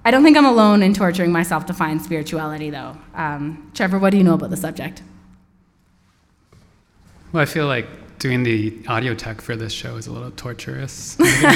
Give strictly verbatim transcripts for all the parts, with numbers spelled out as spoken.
I don't think I'm alone in torturing myself to find spirituality, though. Um, Trevor, what do you know about the subject? Well, I feel like doing the audio tech for this show is a little torturous.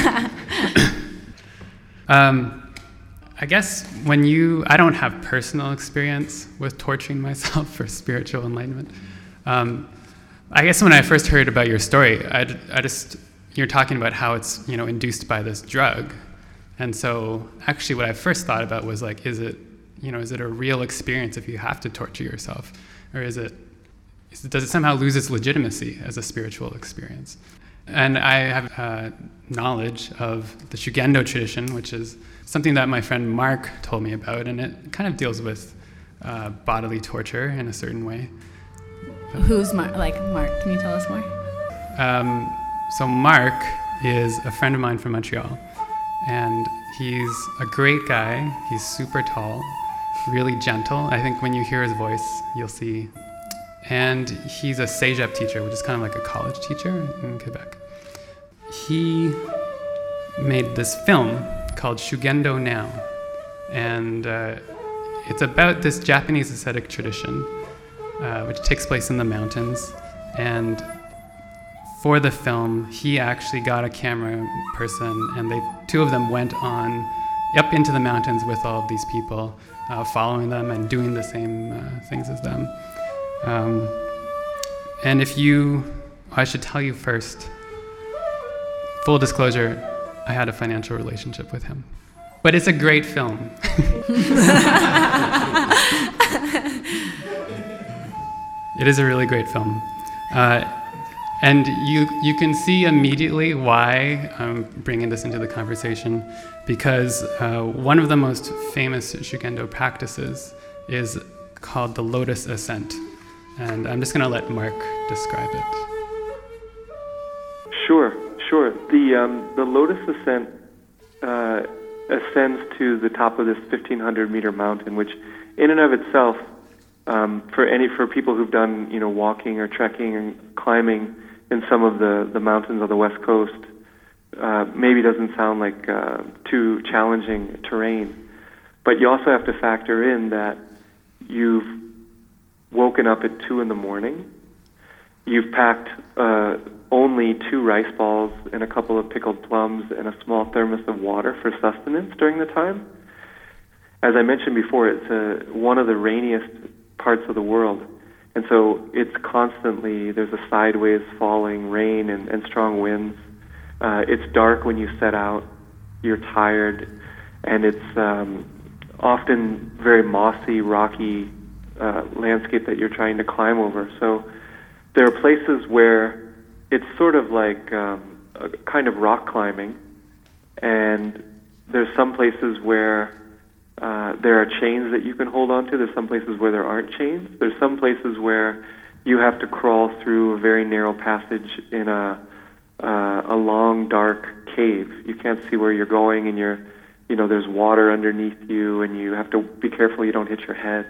um, I guess when you, I don't have personal experience with torturing myself for spiritual enlightenment. Um, I guess when I first heard about your story, I, I just, you're talking about how it's, you know, induced by this drug. And so actually what I first thought about was like, is it, you know, is it a real experience if you have to torture yourself? Or is it, is it does it somehow lose its legitimacy as a spiritual experience? And I have uh, knowledge of the Shugendo tradition, which is something that my friend Mark told me about, and it kind of deals with uh, bodily torture in a certain way. Who's Mark? Like Mark, can you tell us more? Um, so Mark is a friend of mine from Montreal, and he's a great guy. He's super tall, really gentle. I think when you hear his voice, you'll see. And he's a cégep teacher, which is kind of like a college teacher in Quebec. He made this film called Shugendo Now, and uh, it's about this Japanese ascetic tradition, uh, which takes place in the mountains. And for the film, he actually got a camera person, and they two of them went on up into the mountains with all of these people, uh, following them and doing the same uh, things as them. Um, and if you, I should tell you first, full disclosure, I had a financial relationship with him. But it's a great film. It is a really great film. Uh, and you you can see immediately why I'm bringing this into the conversation, because uh, one of the most famous Shugendo practices is called the Lotus Ascent. And I'm just going to let Mark describe it. Sure, sure. The um, the Lotus Ascent uh, ascends to the top of this fifteen hundred meter mountain, which, in and of itself, um, for any for people who've done you know walking or trekking and climbing in some of the, the mountains on the west coast, uh, maybe doesn't sound like uh, too challenging terrain. But you also have to factor in that you've woken up at two in the morning. You've packed uh, only two rice balls and a couple of pickled plums and a small thermos of water for sustenance during the time. As I mentioned before, it's a, one of the rainiest parts of the world. And so it's constantly, there's a sideways falling rain and, and strong winds. Uh, it's dark when you set out. You're tired. And it's um, often very mossy, rocky Uh, landscape that you're trying to climb over. So there are places where it's sort of like um, a kind of rock climbing, and there's some places where uh, there are chains that you can hold on to. There's some places where there aren't chains. There's some places where you have to crawl through a very narrow passage in a uh, a long, dark cave. You can't see where you're going, and you're, you know, there's water underneath you, and you have to be careful you don't hit your head.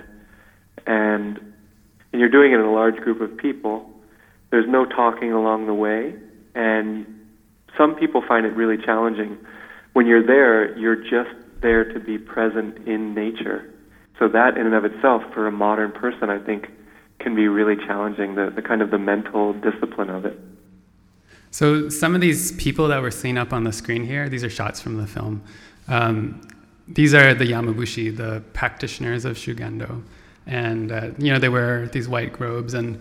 And, and you're doing it in a large group of people. There's no talking along the way, and some people find it really challenging. When you're there, you're just there to be present in nature. So that in and of itself, for a modern person, I think, can be really challenging, the, the kind of the mental discipline of it. So some of these people that we're seeing up on the screen here, these are shots from the film. Um, these are the Yamabushi, the practitioners of Shugendo. And, uh, you know, they wear these white robes, and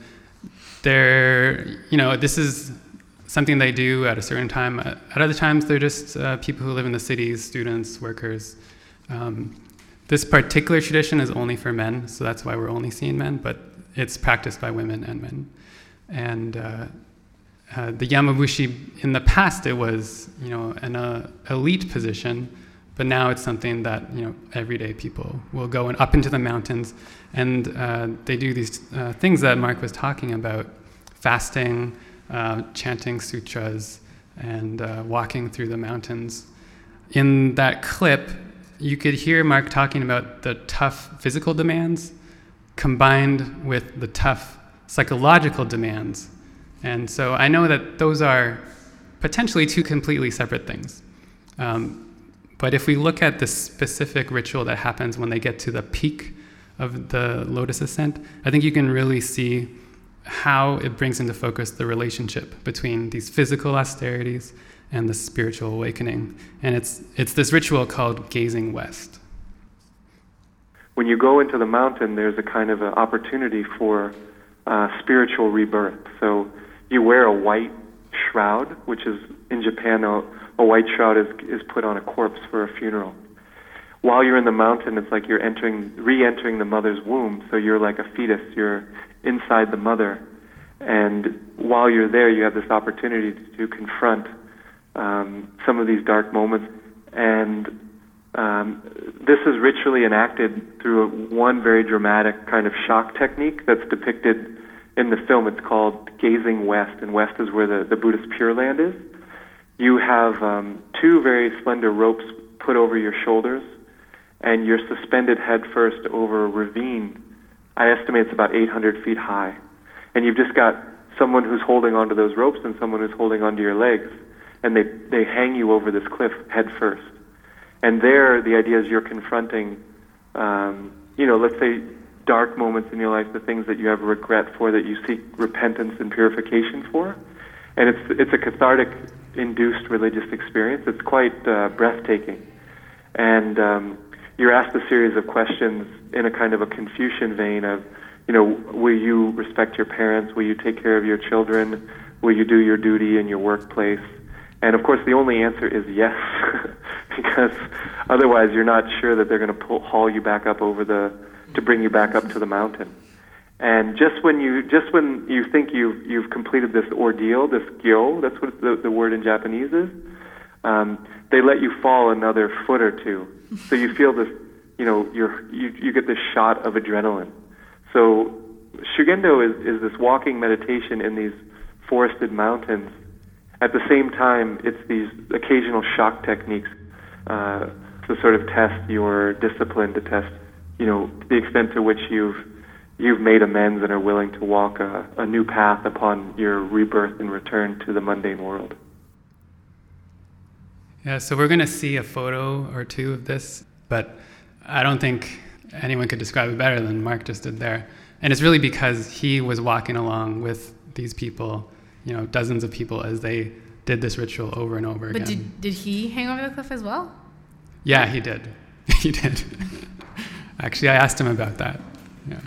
they're, you know, this is something they do at a certain time. At other times, they're just uh, people who live in the cities, students, workers. Um, this particular tradition is only for men, so that's why we're only seeing men, but it's practiced by women and men. And uh, uh, the Yamabushi, in the past, it was, you know, an uh, elite position, but now it's something that, you know, everyday people will go and up into the mountains, and uh, they do these uh, things that Mark was talking about, fasting, uh, chanting sutras, and uh, walking through the mountains. In that clip, you could hear Mark talking about the tough physical demands combined with the tough psychological demands. And so I know that those are potentially two completely separate things. Um, But if we look at the specific ritual that happens when they get to the peak of the lotus ascent, I think you can really see how it brings into focus the relationship between these physical austerities and the spiritual awakening. And it's it's this ritual called gazing west. When you go into the mountain, there's a kind of an opportunity for uh, spiritual rebirth. So you wear a white shroud, which is, in Japan, a, a white shroud is, is put on a corpse for a funeral. While you're in the mountain, it's like you're entering, re-entering the mother's womb, so you're like a fetus, you're inside the mother. And while you're there, you have this opportunity to, to confront um, some of these dark moments. And um, this is ritually enacted through a, one very dramatic kind of shock technique that's depicted in the film. It's called Gazing West, and west is where the, the Buddhist Pure Land is. You have um, two very slender ropes put over your shoulders, and you're suspended headfirst over a ravine. I estimate it's about eight hundred feet high. And you've just got someone who's holding onto those ropes and someone who's holding onto your legs, and they, they hang you over this cliff headfirst. And there, the idea is you're confronting, um, you know, let's say dark moments in your life, the things that you have regret for, that you seek repentance and purification for. And it's it's a cathartic-induced religious experience. It's quite uh, breathtaking. And um, you're asked a series of questions in a kind of a Confucian vein of, you know, will you respect your parents? Will you take care of your children? Will you do your duty in your workplace? And of course, the only answer is yes, because otherwise you're not sure that they're going to pull, haul you back up over the, to bring you back up to the mountain. And just when you just when you think you've you've completed this ordeal, this gyo, that's what the, the word in Japanese is, um, they let you fall another foot or two. So you feel this, you know, you're, you you get this shot of adrenaline. So Shugendo is, is this walking meditation in these forested mountains. At the same time, it's these occasional shock techniques uh, to sort of test your discipline, to test, you know, the extent to which you've you've made amends and are willing to walk a, a new path upon your rebirth and return to the mundane world. Yeah, so we're going to see a photo or two of this, but I don't think anyone could describe it better than Mark just did there. And it's really because he was walking along with these people, you know, dozens of people, as they did this ritual over and over but again. But did, did he hang over the cliff as well? Yeah, he did. He did. Actually, I asked him about that. Yeah.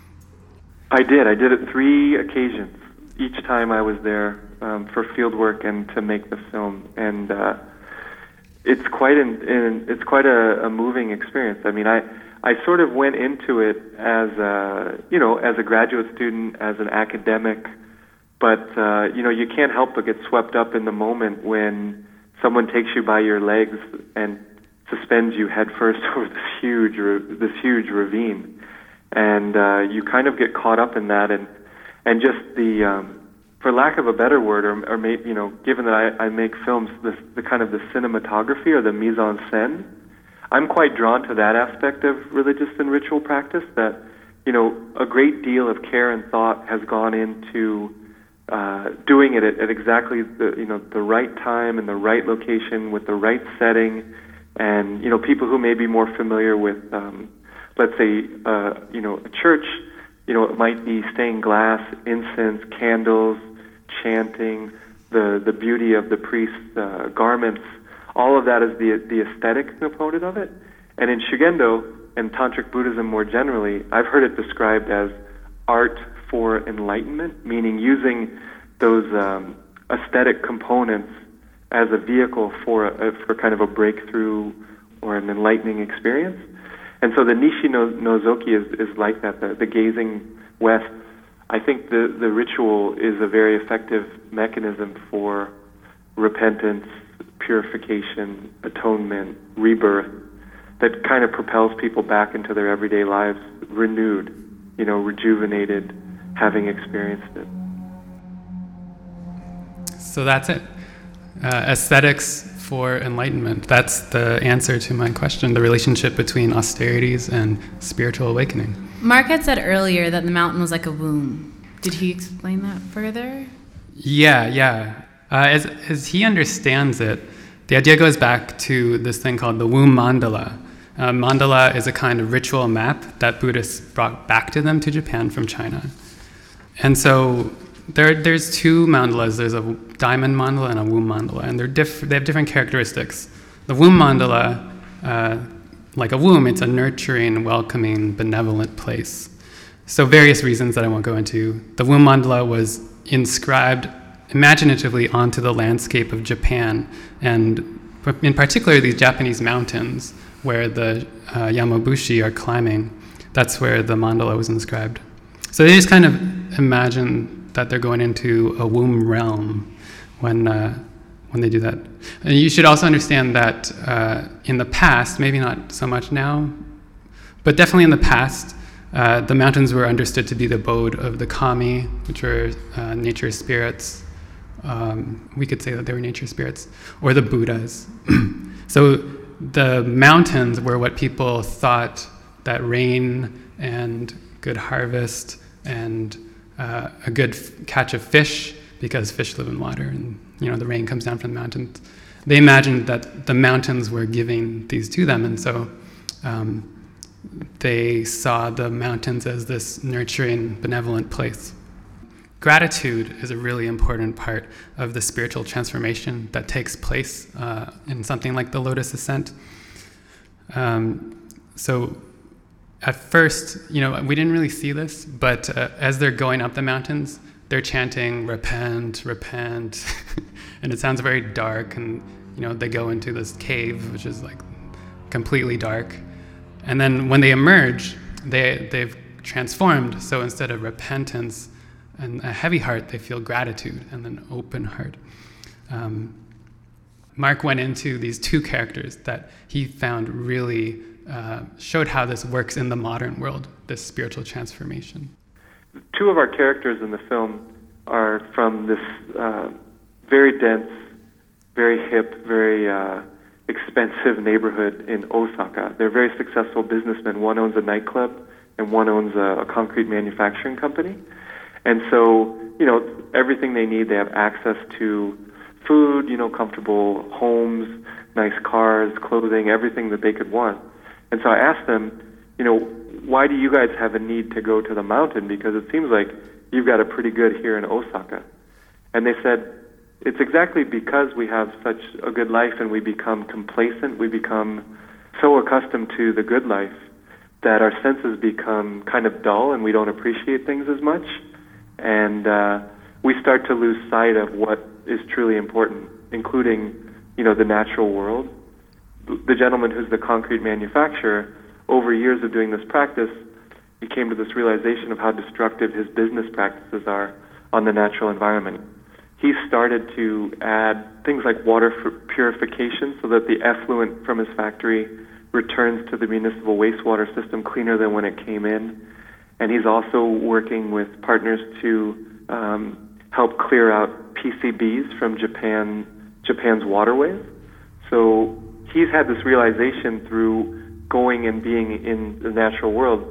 I did. I did it three occasions. Each time I was there um, for field work and to make the film. And uh, it's quite an, an it's quite a, a moving experience. I mean, I I sort of went into it as a, you know, as a graduate student, as an academic, but uh, you know, you can't help but get swept up in the moment when someone takes you by your legs and suspends you headfirst over this huge this huge ravine, and uh, you kind of get caught up in that, and and just the um, for lack of a better word, or, or maybe, you know, given that I, I make films, the, the kind of the cinematography or the mise en scène, I'm quite drawn to that aspect of religious and ritual practice, that, you know, a great deal of care and thought has gone into uh, doing it at, at exactly the, you know, the right time and the right location with the right setting. And, you know, people who may be more familiar with, um, let's say, uh, you know, a church, you know, it might be stained glass, incense, candles, chanting, the, the beauty of the priest's uh, garments. All of that is the the aesthetic component of it. And in Shugendo and Tantric Buddhism more generally, I've heard it described as art for enlightenment, meaning using those um, aesthetic components as a vehicle for a, for kind of a breakthrough or an enlightening experience. And so the Nishi no, Nozoki is, is like that, the, the gazing west. I think the, the ritual is a very effective mechanism for repentance, purification, atonement, rebirth, that kind of propels people back into their everyday lives renewed, you know, rejuvenated, having experienced it. So that's it. Uh, aesthetics for enlightenment. That's the answer to my question, the relationship between austerities and spiritual awakening. Mark had said earlier that the mountain was like a womb. Did he explain that further? Yeah, yeah. Uh, as, as he understands it, The idea goes back to this thing called the womb mandala. Uh, mandala is a kind of ritual map that Buddhists brought back to them to Japan from China. And so there, there's two mandalas. There's a diamond mandala and a womb mandala, and they're diff- they have different characteristics. The womb mandala, uh, like a womb, it's a nurturing, welcoming, benevolent place. So various reasons that I won't go into. The womb mandala was inscribed imaginatively onto the landscape of Japan, and in particular these Japanese mountains where the uh, Yamabushi are climbing. That's where the mandala was inscribed. So they just kind of imagine that they're going into a womb realm when uh, when they do that. And you should also understand that uh, in the past, maybe not so much now, but definitely in the past, uh, the mountains were understood to be the abode of the kami, which were uh, nature spirits. Um, we could say that they were nature spirits, or the Buddhas. So the mountains were what people thought that rain and good harvest and uh, a good f- catch of fish, because fish live in water and you know the rain comes down from the mountains. They imagined that the mountains were giving these to them, and so um, they saw the mountains as this nurturing, benevolent place. Gratitude is a really important part of the spiritual transformation that takes place uh, in something like the Lotus Ascent. Um, so at first, you know, we didn't really see this, but uh, as they're going up the mountains, they're chanting, repent, repent, and it sounds very dark, and, you know, they go into this cave, which is like completely dark. And then when they emerge, they, they've transformed, so instead of repentance and a heavy heart, they feel gratitude and an open heart. Um, Mark went into these two characters that he found really uh, showed how this works in the modern world, this spiritual transformation. Two of our characters in the film are from this uh, very dense, very hip, very uh, expensive neighborhood in Osaka. They're very successful businessmen. One owns a nightclub and one owns a, a concrete manufacturing company. And so, you know, everything they need, they have access to food, you know, comfortable homes, nice cars, clothing, everything that they could want. And so I asked them, you know, why do you guys have a need to go to the mountain? Because it seems like you've got it pretty good here in Osaka. And they said, it's exactly because we have such a good life and we become complacent, we become so accustomed to the good life that our senses become kind of dull and we don't appreciate things as much. And uh, we start to lose sight of what is truly important, including, you know, the natural world. The gentleman who's the concrete manufacturer, over years of doing this practice, he came to this realization of how destructive his business practices are on the natural environment. He started to add things like water purification so that the effluent from his factory returns to the municipal wastewater system cleaner than when it came in. And he's also working with partners to um, help clear out P C Bs from Japan, Japan's waterways. So he's had this realization through going and being in the natural world.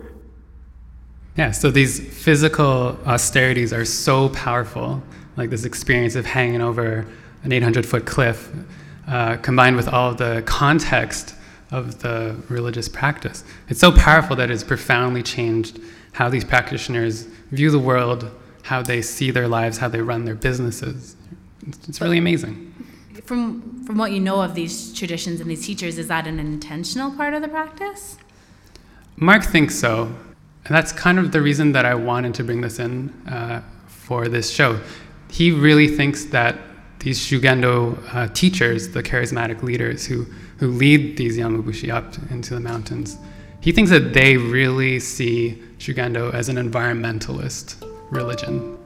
Yeah, so these physical austerities are so powerful, like this experience of hanging over an eight hundred foot cliff, uh, combined with all of the context of the religious practice. It's so powerful that it's profoundly changed how these practitioners view the world, how they see their lives, how they run their businesses. It's, it's really amazing. From from what you know of these traditions and these teachers, is that an intentional part of the practice? Mark thinks so. And that's kind of the reason that I wanted to bring this in uh, for this show. He really thinks that these Shugendo uh, teachers, the charismatic leaders who, who lead these Yamabushi up into the mountains, he thinks that they really see Shugendo as an environmentalist religion.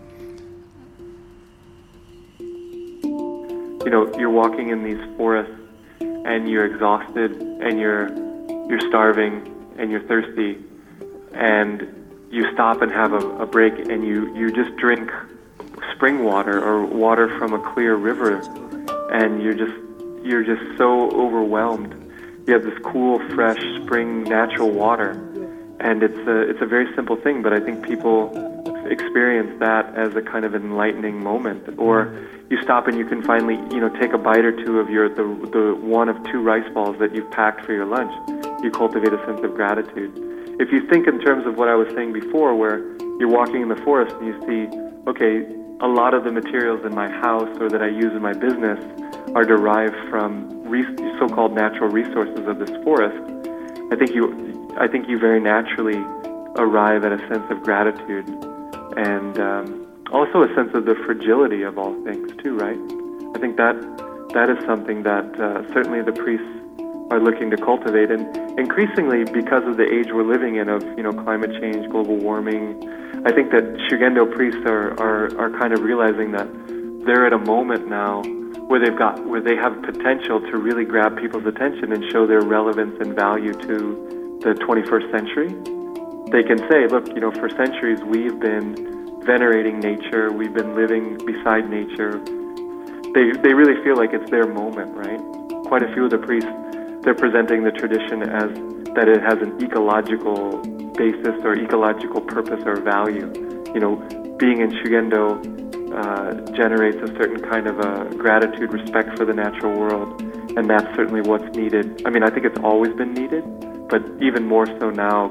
You know, you're walking in these forests and you're exhausted and you're you're starving and you're thirsty, and you stop and have a, a break and you, you just drink spring water or water from a clear river, and you're just you're just so overwhelmed. You have this cool, fresh, spring, natural water, and it's a it's a very simple thing, but I think people experience that as a kind of enlightening moment. Or you stop and you can finally, you know, take a bite or two of your the the one of two rice balls that you've packed for your lunch. You cultivate a sense of gratitude. If you think in terms of what I was saying before, where you're walking in the forest and you see, okay, a lot of the materials in my house or that I use in my business are derived from re- so-called natural resources of this forest. I think you, I think you very naturally arrive at a sense of gratitude, and um, also a sense of the fragility of all things too, right? I think that that is something that uh, certainly the priests are looking to cultivate, and increasingly because of the age we're living in of, you know, climate change, global warming, I think that Shugendo priests are, are, are kind of realizing that they're at a moment now where they've got where they have potential to really grab people's attention and show their relevance and value to the twenty-first century. They can say, look, you know, for centuries we've been venerating nature, we've been living beside nature. They they really feel like it's their moment, right? Quite a few of the priests, they're presenting the tradition as that it has an ecological basis or ecological purpose or value. You know, being in Shugendo uh, generates a certain kind of a gratitude, respect for the natural world, and that's certainly what's needed. I mean, I think it's always been needed, but even more so now.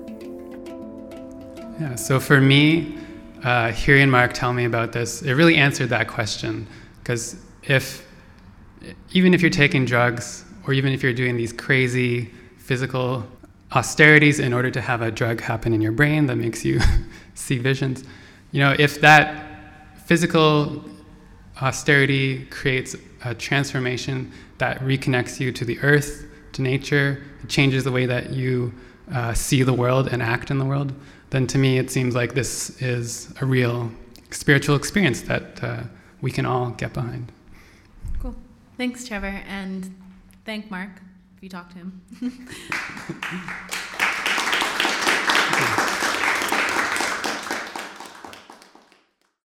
Yeah, so for me, uh, hearing Mark tell me about this, it really answered that question. Because if, even if you're taking drugs, or even if you're doing these crazy physical austerities in order to have a drug happen in your brain that makes you see visions, you know, if that physical austerity creates a transformation that reconnects you to the earth, to nature, it changes the way that you uh, see the world and act in the world, then to me it seems like this is a real spiritual experience that uh, we can all get behind. Cool. Thanks, Trevor, and thank Mark if you talk to him.